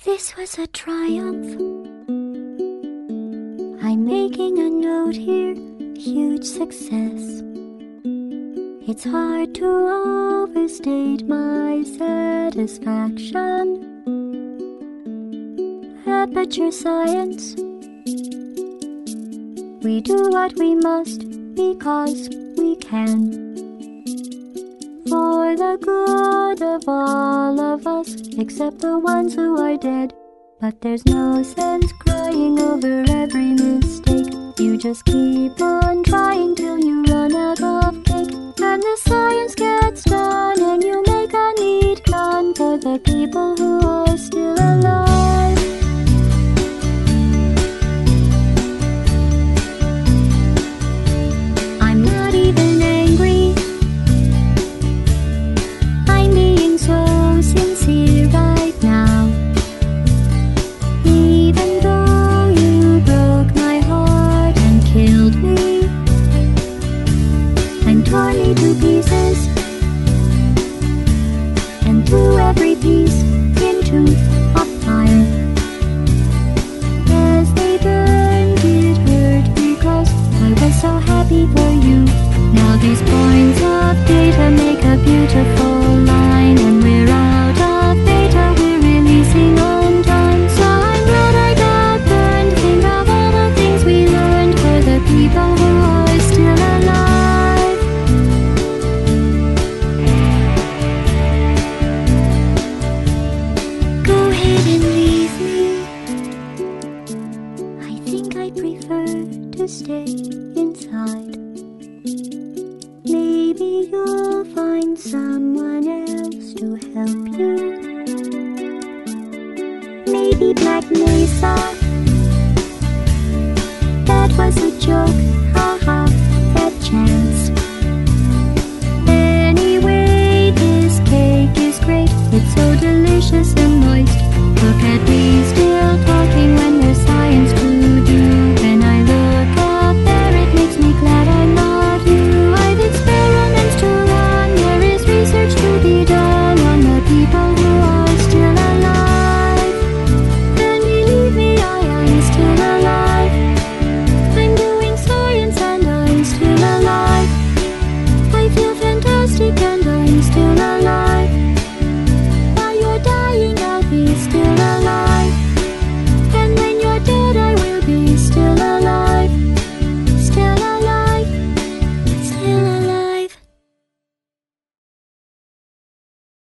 This was a triumph. I'm making a note here, huge success. It's hard to overstate my satisfaction. Aperture science. We do what we must because we can. For the good of all of us, except the ones who are dead. But there's no sense crying over every mistake. You just keep on trying till you run out of cake. And the science gets done and you make a neat gun for the people who are still alive. I'm not even angry. I'm being so sincere right now. Even though you broke my heart and killed me, and tore me to pieces, and threw every piece into a fire. As they burned, it hurt because I was so happy for you. Now these points of data make a beautiful line, and we're out of data, we're releasing on time. So I'm glad I got burned. Think of all the things we learned for the people who are still alive. Go ahead and leave me. I think I prefer to stay inside. Maybe you'll find someone else to help you. Maybe Black Mesa. That was a joke, haha, that chance. Anyway, this cake is great. It's so delicious and moist. Look at me still.